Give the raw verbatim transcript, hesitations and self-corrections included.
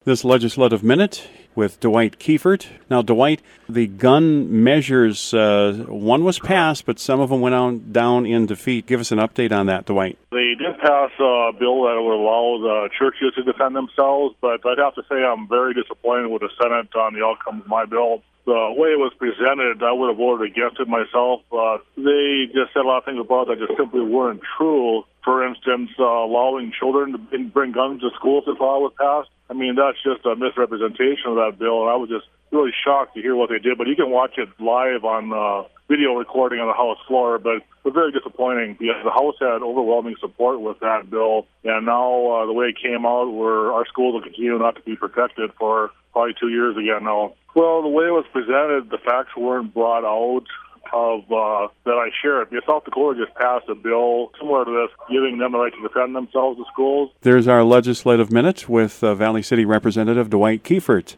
this legislative minute with Dwight Kiefert. Now, Dwight, the gun measures, uh, one was passed, but some of them went on down in defeat. Give us an update on that, Dwight. They did pass a bill that would allow the churches to defend themselves, but I'd have to say I'm very disappointed with the Senate on the outcome of my bill. The way it was presented, I would have voted against it myself. Uh, they just said a lot of things about that just simply weren't true. For instance, uh, allowing children to bring guns to school if this law was passed. I mean, that's just a misrepresentation of that bill, and I was just really shocked to hear what they did. But you can watch it live on uh, video recording on the House floor, but it was very disappointing because the House had overwhelming support with that bill, and now uh, the way it came out, where our schools will continue not to be protected for probably two years again now. Well, the way it was presented, the facts weren't brought out of uh, that I shared. Because South Dakota just passed a bill similar to this, giving them the right to defend themselves in schools. There's our legislative minute with uh, Valley City Representative Dwight Kiefert.